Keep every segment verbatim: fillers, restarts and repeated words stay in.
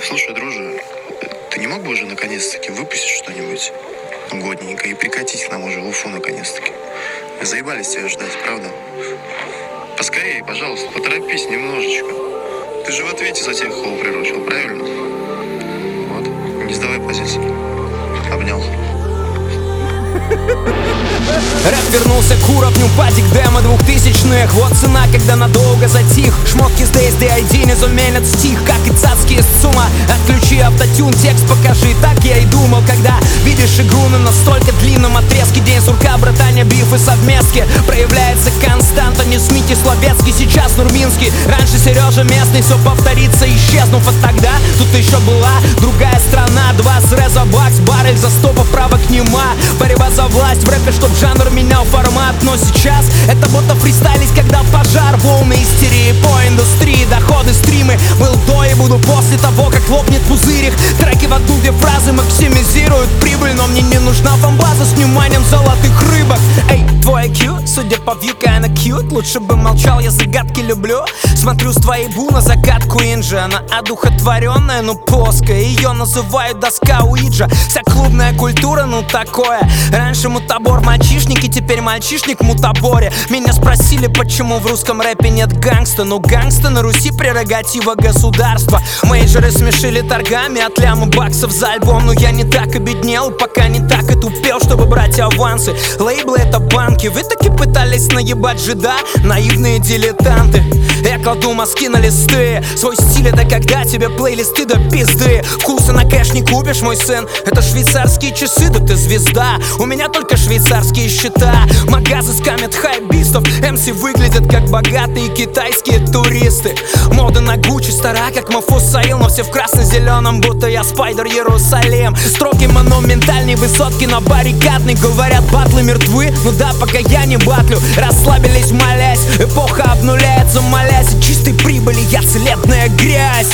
Слушай, друже, ты не мог бы уже наконец-таки выпустить что-нибудь годненькое и прикатить к нам уже в Уфу наконец-таки? Мы заебались тебя ждать, правда? Поскорее, пожалуйста, поторопись немножечко. Ты же в ответе за тех, кого приручил, правильно? Вот, не сдавай позиции. Обнял. Рэп вернулся к уровню падик демо двухтысячных. Вот цена, когда надолго затих. Шмотки с ди эс ди ай ди не заменят стих, как и цацкие с ЦУМа. Отключи автотюн, текст покажи. Так я и думал, когда видишь игру на настолько длинном отрезке. День сурка, братания, бифы, совместки. Проявляется константа, не Смити, Слабецкий, сейчас Нурминский. Раньше Сережа местный, все повторится, исчезнув. А тогда тут еще была другая страна. Два среза, бакс, баррель за сто поправок нема. Борьба за власть в рэпе, чтоб жанр менял формат. Но сейчас это будто фристайлить, когда пожар. Волны истерии по индустрии, доходы, стримы. Был до и буду после того, как лопнет пузырь их. Треки в одну, две фразы максимизируют прибыль. Но мне не нужна фанбаза с вниманием золотых рыбок. Эй, твой ай кью, судя по view, kinda cute. Лучше бы молчал, я загадки люблю. Смотрю с твоей бу на закатку инжа. Она одухотворенная, но плоская. Ее называют доска Уиджа. Вся клубная культура, ну такое. Раньше мутабор мальчишники, теперь мальчишник в мутаборе. Меня спросили, почему в русском рэпе нет гангста. Ну гангста на Руси прерогатива государства. Мейджоры смешили торгами от ляма баксов за альбом. Но я не так обеднел, пока не так и тупел, чтобы брать авансы. Лейблы это банки, вы таки пытались наебать жида. Наивные дилетанты. Я кладу мазки на листы. Свой стиль это когда тебе плейлисты до пизды. Вкуса на кэш не купишь, мой сын. Это швейцарские часы, да ты звезда. У меня только швейцарские счета. Магазы скамят хайбистов. эм си выглядят как богатые китайские туристы. Мода на Гуччи стара, как Мафусаил. Но все в красно-зеленом, будто я Спайдер Иерусалим. Строки монументальные, высотки на баррикадной. Говорят, батлы мертвы, ну да, пока я не батлю. Расслабились, молясь, эпоха обнуляется, молясь. И чистой прибыли я целебная грязь.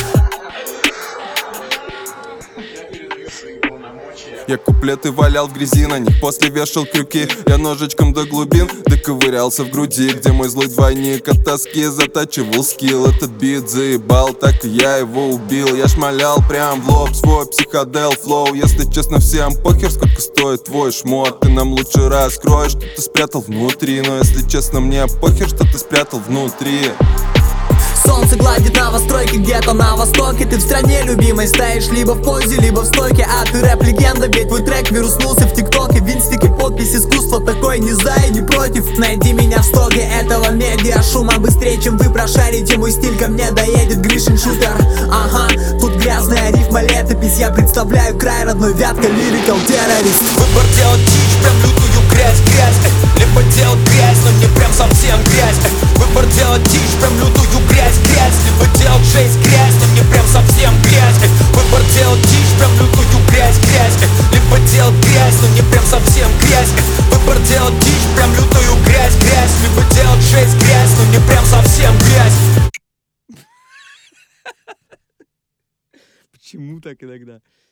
Я куплеты валял в грязи, на них после вешал крюки. Я ножичком до глубин доковырялся в груди, где мой злой двойник от тоски затачивал скилл. Этот бит заебал, так и я его убил. Я шмалял прям в лоб свой психодел флоу. Если честно, всем похер, сколько стоит твой шмот. Ты нам лучше раскроешь, что ты спрятал внутри. Но если честно, мне похер, что ты спрятал внутри. Солнце гладит новостройки где-то на востоке. Ты в стране любимой стоишь либо в позе, либо в стойке. А ты рэп-легенда, ведь твой трек вируснулся в тиктоке. Винстики, подпись, искусство такой не за и не против. Найди меня в стоге этого медиа шума. Быстрее, чем вы прошарите мой стиль, ко мне доедет Гришин шутер. Ага, тут грязная рифма, летопись. Я представляю край родной, вятка, лирикал террорист. Выбор делать дичь, прям лютую грязь, грязь эй. Либо делать грязь, но не прям совсем грязь эй. Выбор делать дичь, прям лютую грязь, грязь. Либо делать жесть, грязь, но не прям совсем грязь эй. Выбор делать дичь, прям лютую грязь, грязь эй. Либо делать грязь, но не прям совсем грязь эй. Выбор делать дичь, прям лютую грязь, грязь. Либо делать жесть, грязь, но не прям совсем грязь. Почему так иногда?